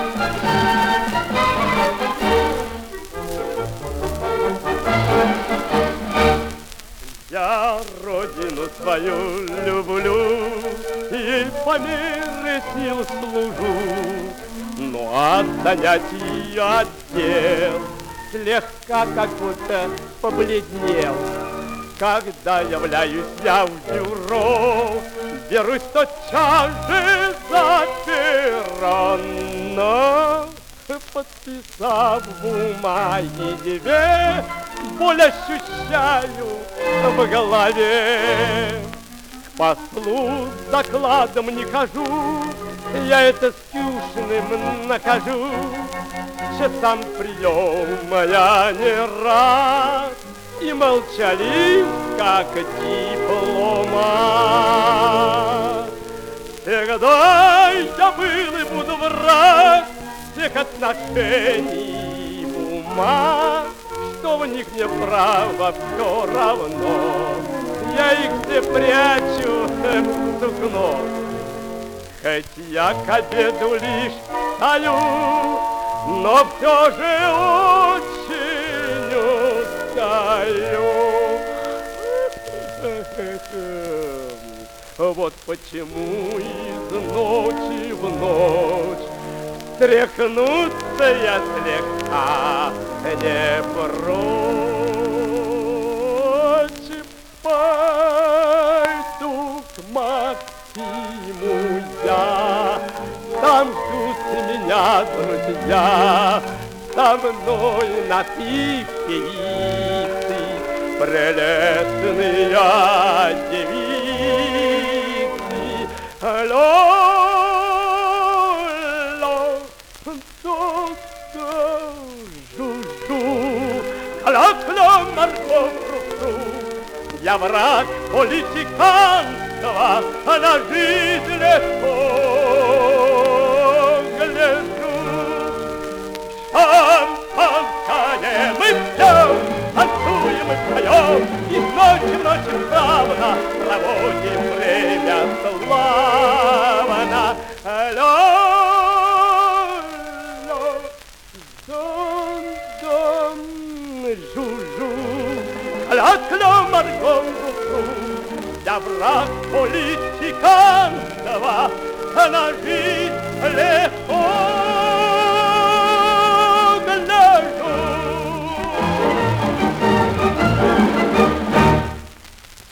Я родину свою люблю, ей по мере сил служу, но от занятий отдел слегка как будто побледнел. Когда являюсь я в бюро, берусь тотчас же за перо, но, подписав бумаги две, боль ощущаю в голове. К послу с докладом не хожу, я это скучным нахожу. Часам приема я не раз и молчалив, как дипломат. Всегда я был и буду враг всех отношений бумаг, что в них не право, все равно. Я их все прячу в сукно. Хоть я к обеду лишь стою, но все же очень устаю. Вот почему из ночи в ночь встряхнуться я слегка не прочь. Пойду к Максиму я, там ждут меня друзья, со мной на пивке исы прелестные девицы. Алло, я враг политиканства, а на жизнь легко гляжу. Шампанское мы пьем, танцуем и поем, и ночи в ночи славно проводим время славно. Алло, я враг политиканства, а на жизнь легко